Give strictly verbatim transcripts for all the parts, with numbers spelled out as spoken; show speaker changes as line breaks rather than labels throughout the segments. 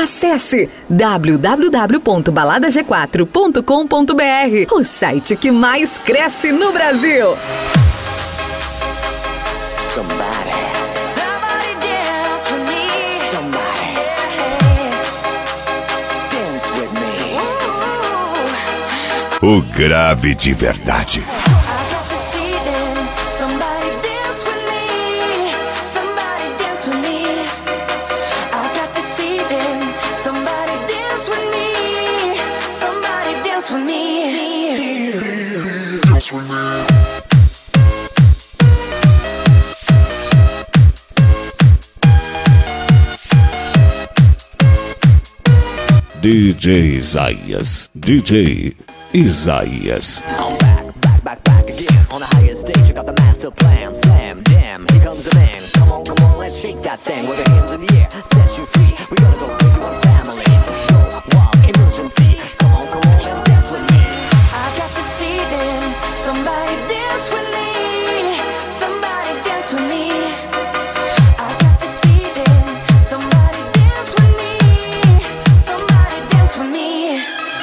Acesse w w w ponto balada g quatro ponto com ponto b r, o site que mais cresce no Brasil.
Somebody, somebody dance with me. Somebody, dance with me.
O grave de verdade. D J Isaías, D J Isaías.
I'm back, back, back, back again. On the highest stage, I got the master plan. Slam, jam, here comes the man. Come on, come on, let's shake that thing. With our hands in the air, set you free. We're gonna go crazy one family. Go wild, emergency. Come on, come on, and dance with me. I got this feeling. Somebody dance with me. Somebody dance with me. I got this feeling. Somebody dance with me. Somebody dance with me.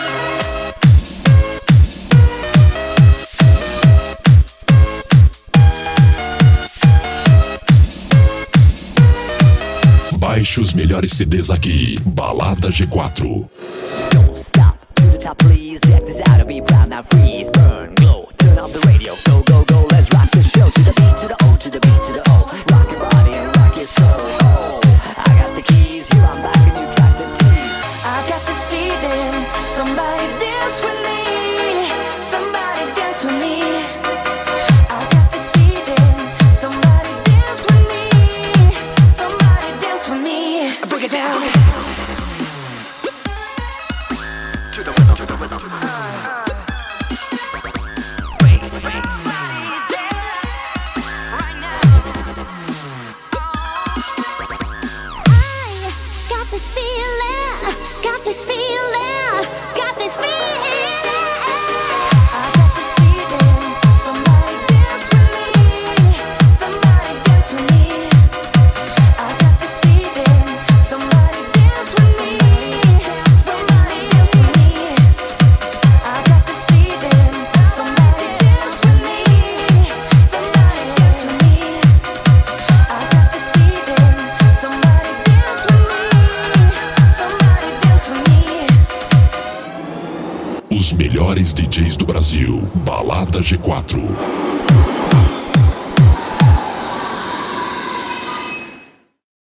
Baixe os melhores C Ds aqui. Balada G quatro.
Don't stop, to the top please. Check this out, be proud, now freeze. Burn, glow, turn up the radio. Go, go, go, let's rock the show. To the beat, to the O, to the beat, to the O. Rock your body and rock your soul. Oh, I got the keys, here I'm back and you track the tease. I got this feeling, somebody dance with me. Somebody dance with me. I got this feeling, somebody dance with me. Somebody dance with me. Break it down. To the rhythm, to the rhythm, to the rhythm.
This feeling, got this feeling, got this feeling. I got this feeling. Somebody dance with me. Somebody dance with me. I got this feeling. Somebody dance with me. Somebody dance with me. I got this feeling. Somebody dance with me. Somebody dance with me. I got this feeling. Somebody dance with me.
Os melhores D Js do Brasil. Balada G quatro.